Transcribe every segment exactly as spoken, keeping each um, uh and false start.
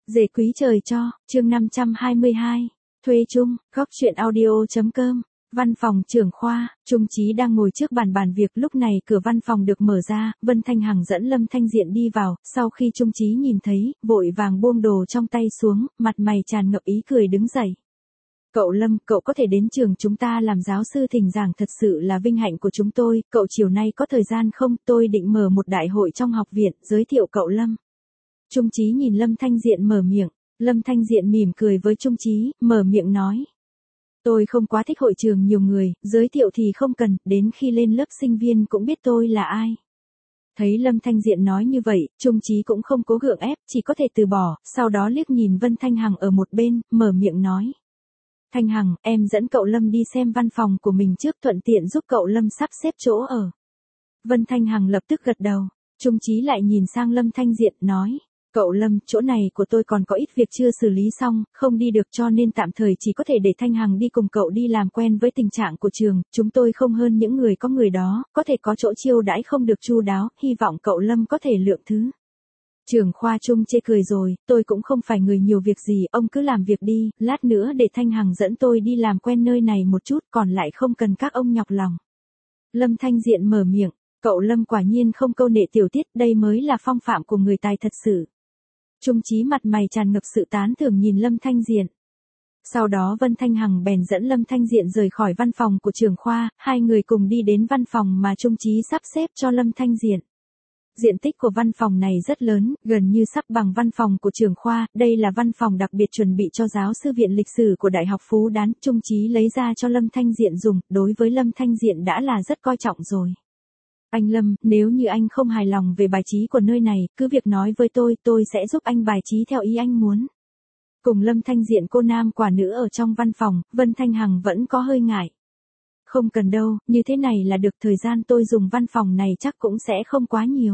Dề quý trời cho, chương năm trăm hai mươi hai, thuê chung, góc chuyện audio.com. Văn phòng trưởng khoa, Trung Chí đang ngồi trước bàn bàn việc, lúc này cửa văn phòng được mở ra, Vân Thanh Hằng dẫn Lâm Thanh Diện đi vào, sau khi Trung Chí nhìn thấy, vội vàng buông đồ trong tay xuống, mặt mày tràn ngập ý cười đứng dậy. Cậu Lâm, cậu có thể đến trường chúng ta làm giáo sư thỉnh giảng thật sự là vinh hạnh của chúng tôi, cậu chiều nay có thời gian không, tôi định mở một đại hội trong học viện, giới thiệu cậu Lâm. Trung Chí nhìn Lâm Thanh Diện mở miệng, Lâm Thanh Diện mỉm cười với Trung Chí, mở miệng nói. Tôi không quá thích hội trường nhiều người, giới thiệu thì không cần, đến khi lên lớp sinh viên cũng biết tôi là ai. Thấy Lâm Thanh Diện nói như vậy, Trung Chí cũng không cố gượng ép, chỉ có thể từ bỏ, sau đó liếc nhìn Vân Thanh Hằng ở một bên, mở miệng nói. Thanh Hằng, em dẫn cậu Lâm đi xem văn phòng của mình trước, thuận tiện giúp cậu Lâm sắp xếp chỗ ở. Vân Thanh Hằng lập tức gật đầu, Trung Chí lại nhìn sang Lâm Thanh Diện, nói. Cậu Lâm, chỗ này của tôi còn có ít việc chưa xử lý xong, không đi được cho nên tạm thời chỉ có thể để Thanh Hằng đi cùng cậu đi làm quen với tình trạng của trường, chúng tôi không hơn những người có người đó, có thể có chỗ chiêu đãi không được chu đáo, hy vọng cậu Lâm có thể lượng thứ. Trưởng khoa Trung chê cười rồi, tôi cũng không phải người nhiều việc gì, ông cứ làm việc đi, lát nữa để Thanh Hằng dẫn tôi đi làm quen nơi này một chút, còn lại không cần các ông nhọc lòng. Lâm Thanh Diện mở miệng, cậu Lâm quả nhiên không câu nệ tiểu tiết, đây mới là phong phạm của người tài thật sự. Trung Chí mặt mày tràn ngập sự tán thưởng nhìn Lâm Thanh Diện. Sau đó Vân Thanh Hằng bèn dẫn Lâm Thanh Diện rời khỏi văn phòng của trưởng khoa, hai người cùng đi đến văn phòng mà Trung Chí sắp xếp cho Lâm Thanh Diện. Diện tích của văn phòng này rất lớn, gần như sắp bằng văn phòng của trưởng khoa, đây là văn phòng đặc biệt chuẩn bị cho giáo sư viện lịch sử của Đại học Phú Đán, Trung Chí lấy ra cho Lâm Thanh Diện dùng, đối với Lâm Thanh Diện đã là rất coi trọng rồi. Anh Lâm, nếu như anh không hài lòng về bài trí của nơi này, cứ việc nói với tôi, tôi sẽ giúp anh bài trí theo ý anh muốn. Cùng Lâm Thanh Diện cô nam quả nữ ở trong văn phòng, Vân Thanh Hằng vẫn có hơi ngại. Không cần đâu, như thế này là được, thời gian tôi dùng văn phòng này chắc cũng sẽ không quá nhiều.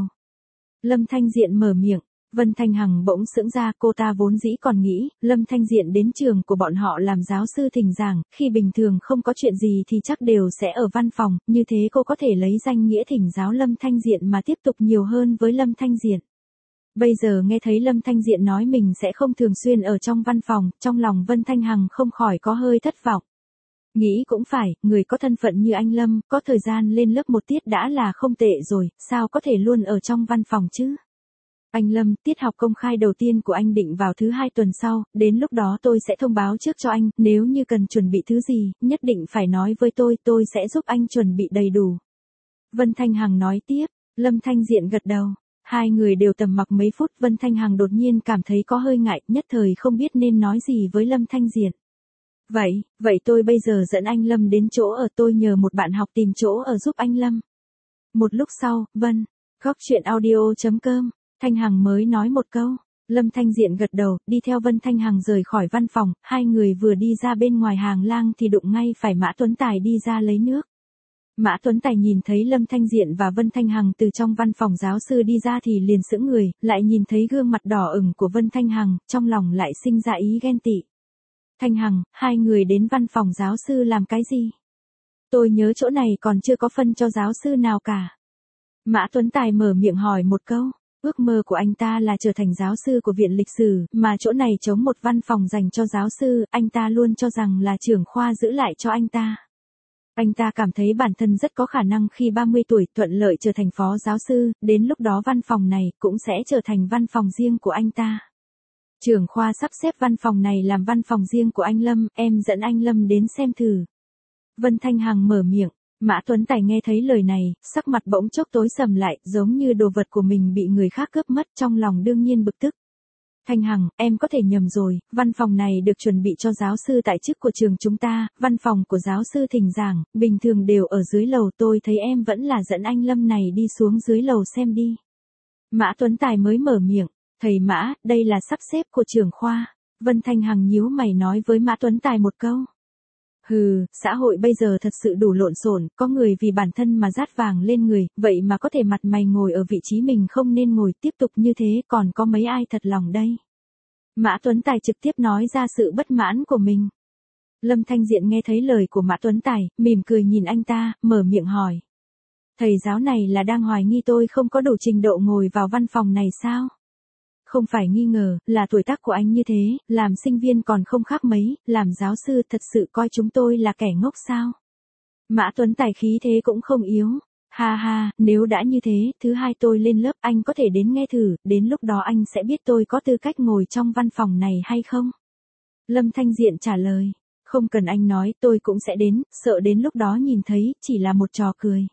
Lâm Thanh Diện mở miệng, Vân Thanh Hằng bỗng sững ra, cô ta vốn dĩ còn nghĩ, Lâm Thanh Diện đến trường của bọn họ làm giáo sư thỉnh giảng, khi bình thường không có chuyện gì thì chắc đều sẽ ở văn phòng, như thế cô có thể lấy danh nghĩa thỉnh giáo Lâm Thanh Diện mà tiếp tục nhiều hơn với Lâm Thanh Diện. Bây giờ nghe thấy Lâm Thanh Diện nói mình sẽ không thường xuyên ở trong văn phòng, trong lòng Vân Thanh Hằng không khỏi có hơi thất vọng. Nghĩ cũng phải, người có thân phận như anh Lâm, có thời gian lên lớp một tiết đã là không tệ rồi, sao có thể luôn ở trong văn phòng chứ? Anh Lâm, tiết học công khai đầu tiên của anh định vào thứ hai tuần sau, đến lúc đó tôi sẽ thông báo trước cho anh, nếu như cần chuẩn bị thứ gì, nhất định phải nói với tôi, tôi sẽ giúp anh chuẩn bị đầy đủ. Vân Thanh Hằng nói tiếp, Lâm Thanh Diện gật đầu, hai người đều tầm mặc mấy phút, Vân Thanh Hằng đột nhiên cảm thấy có hơi ngại, nhất thời không biết nên nói gì với Lâm Thanh Diện. Vậy, vậy tôi bây giờ dẫn anh Lâm đến chỗ ở, tôi nhờ một bạn học tìm chỗ ở giúp anh Lâm. Một lúc sau, Vân, góc chuyện audio.com, Thanh Hằng mới nói một câu, Lâm Thanh Diện gật đầu, đi theo Vân Thanh Hằng rời khỏi văn phòng, hai người vừa đi ra bên ngoài hàng lang thì đụng ngay phải Mã Tuấn Tài đi ra lấy nước. Mã Tuấn Tài nhìn thấy Lâm Thanh Diện và Vân Thanh Hằng từ trong văn phòng giáo sư đi ra thì liền sững người, lại nhìn thấy gương mặt đỏ ửng của Vân Thanh Hằng, trong lòng lại sinh ra ý ghen tị. Thanh Hằng, hai người đến văn phòng giáo sư làm cái gì? Tôi nhớ chỗ này còn chưa có phân cho giáo sư nào cả. Mã Tuấn Tài mở miệng hỏi một câu, ước mơ của anh ta là trở thành giáo sư của viện lịch sử, mà chỗ này trống một văn phòng dành cho giáo sư, anh ta luôn cho rằng là trưởng khoa giữ lại cho anh ta. Anh ta cảm thấy bản thân rất có khả năng khi ba mươi tuổi thuận lợi trở thành phó giáo sư, đến lúc đó văn phòng này cũng sẽ trở thành văn phòng riêng của anh ta. Trưởng khoa sắp xếp văn phòng này làm văn phòng riêng của anh Lâm, em dẫn anh Lâm đến xem thử. Vân Thanh Hằng mở miệng, Mã Tuấn Tài nghe thấy lời này, sắc mặt bỗng chốc tối sầm lại, giống như đồ vật của mình bị người khác cướp mất, trong lòng đương nhiên bực tức. Thanh Hằng, em có thể nhầm rồi, văn phòng này được chuẩn bị cho giáo sư tại chức của trường chúng ta, văn phòng của giáo sư thỉnh giảng, bình thường đều ở dưới lầu, tôi thấy em vẫn là dẫn anh Lâm này đi xuống dưới lầu xem đi. Mã Tuấn Tài mới mở miệng. Thầy Mã, đây là sắp xếp của trưởng khoa. Vân Thanh Hằng nhíu mày nói với Mã Tuấn Tài một câu. Hừ, xã hội bây giờ thật sự đủ lộn xộn, có người vì bản thân mà dát vàng lên người, vậy mà có thể mặt mày ngồi ở vị trí mình không nên ngồi, tiếp tục như thế còn có mấy ai thật lòng đây. Mã Tuấn Tài trực tiếp nói ra sự bất mãn của mình. Lâm Thanh Diện nghe thấy lời của Mã Tuấn Tài, mỉm cười nhìn anh ta, mở miệng hỏi. Thầy giáo này là đang hoài nghi tôi không có đủ trình độ ngồi vào văn phòng này sao? Không phải nghi ngờ, là tuổi tác của anh như thế, làm sinh viên còn không khác mấy, làm giáo sư thật sự coi chúng tôi là kẻ ngốc sao? Mã Tuấn Tài khí thế cũng không yếu. Ha ha, nếu đã như thế, thứ hai tôi lên lớp anh có thể đến nghe thử, đến lúc đó anh sẽ biết tôi có tư cách ngồi trong văn phòng này hay không? Lâm Thanh Diện trả lời. Không cần anh nói, tôi cũng sẽ đến, sợ đến lúc đó nhìn thấy, chỉ là một trò cười.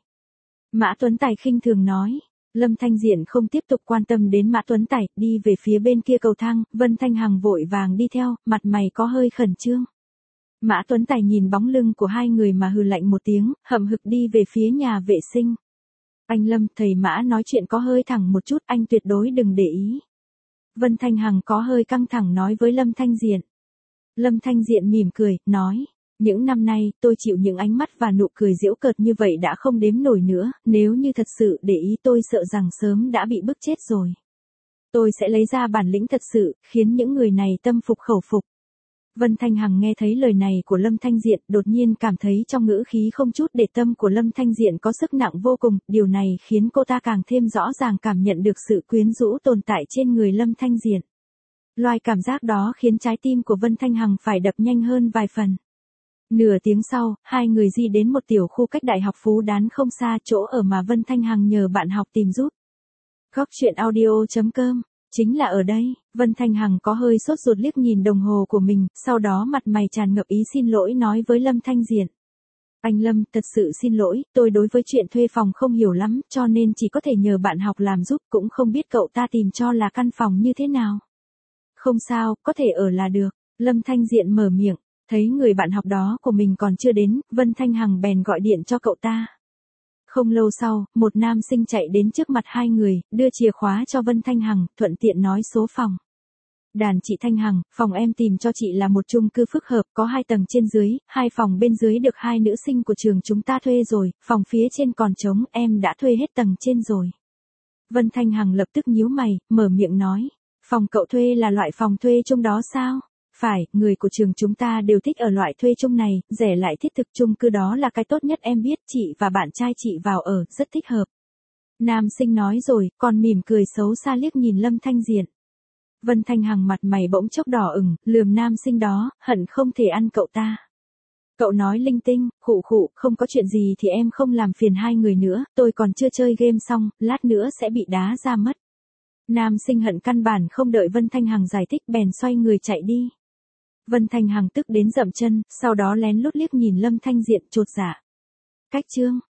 Mã Tuấn Tài khinh thường nói. Lâm Thanh Diện không tiếp tục quan tâm đến Mã Tuấn Tài, đi về phía bên kia cầu thang, Vân Thanh Hằng vội vàng đi theo, mặt mày có hơi khẩn trương. Mã Tuấn Tài nhìn bóng lưng của hai người mà hừ lạnh một tiếng, hậm hực đi về phía nhà vệ sinh. Anh Lâm, thầy Mã nói chuyện có hơi thẳng một chút, anh tuyệt đối đừng để ý. Vân Thanh Hằng có hơi căng thẳng nói với Lâm Thanh Diện. Lâm Thanh Diện mỉm cười, nói. Những năm nay, tôi chịu những ánh mắt và nụ cười giễu cợt như vậy đã không đếm nổi nữa, nếu như thật sự để ý tôi sợ rằng sớm đã bị bức chết rồi. Tôi sẽ lấy ra bản lĩnh thật sự, khiến những người này tâm phục khẩu phục. Vân Thanh Hằng nghe thấy lời này của Lâm Thanh Diện, đột nhiên cảm thấy trong ngữ khí không chút để tâm của Lâm Thanh Diện có sức nặng vô cùng, điều này khiến cô ta càng thêm rõ ràng cảm nhận được sự quyến rũ tồn tại trên người Lâm Thanh Diện. Loại cảm giác đó khiến trái tim của Vân Thanh Hằng phải đập nhanh hơn vài phần. Nửa tiếng sau, hai người di đến một tiểu khu cách Đại học Phú Đán không xa, chỗ ở mà Vân Thanh Hằng nhờ bạn học tìm giúp. Góc truyện audio chấm com, chính là ở đây. Vân Thanh Hằng có hơi sốt ruột liếc nhìn đồng hồ của mình, sau đó mặt mày tràn ngập ý xin lỗi nói với Lâm Thanh Diện. Anh Lâm, thật sự xin lỗi, tôi đối với chuyện thuê phòng không hiểu lắm, cho nên chỉ có thể nhờ bạn học làm giúp, cũng không biết cậu ta tìm cho là căn phòng như thế nào. Không sao, có thể ở là được. Lâm Thanh Diện mở miệng. Thấy người bạn học đó của mình còn chưa đến, Vân Thanh Hằng bèn gọi điện cho cậu ta. Không lâu sau, một nam sinh chạy đến trước mặt hai người, đưa chìa khóa cho Vân Thanh Hằng, thuận tiện nói số phòng. Đàn chị Thanh Hằng, phòng em tìm cho chị là một chung cư phức hợp, có hai tầng trên dưới, hai phòng bên dưới được hai nữ sinh của trường chúng ta thuê rồi, phòng phía trên còn trống, em đã thuê hết tầng trên rồi. Vân Thanh Hằng lập tức nhíu mày, mở miệng nói. Phòng cậu thuê là loại phòng thuê chung đó sao? Phải, người của trường chúng ta đều thích ở loại thuê chung này, rẻ lại thiết thực, chung cư đó là cái tốt nhất em biết, chị và bạn trai chị vào ở, rất thích hợp. Nam sinh nói rồi, còn mỉm cười xấu xa liếc nhìn Lâm Thanh Diện. Vân Thanh Hằng mặt mày bỗng chốc đỏ ửng, lườm nam sinh đó, hận không thể ăn cậu ta. Cậu nói linh tinh, khụ khụ, không có chuyện gì thì em không làm phiền hai người nữa, tôi còn chưa chơi game xong, lát nữa sẽ bị đá ra mất. Nam sinh hận căn bản không đợi Vân Thanh Hằng giải thích bèn xoay người chạy đi. Vân Thanh Hằng tức đến dậm chân, sau đó lén lút liếc nhìn Lâm Thanh Diện chột dạ. Cách chương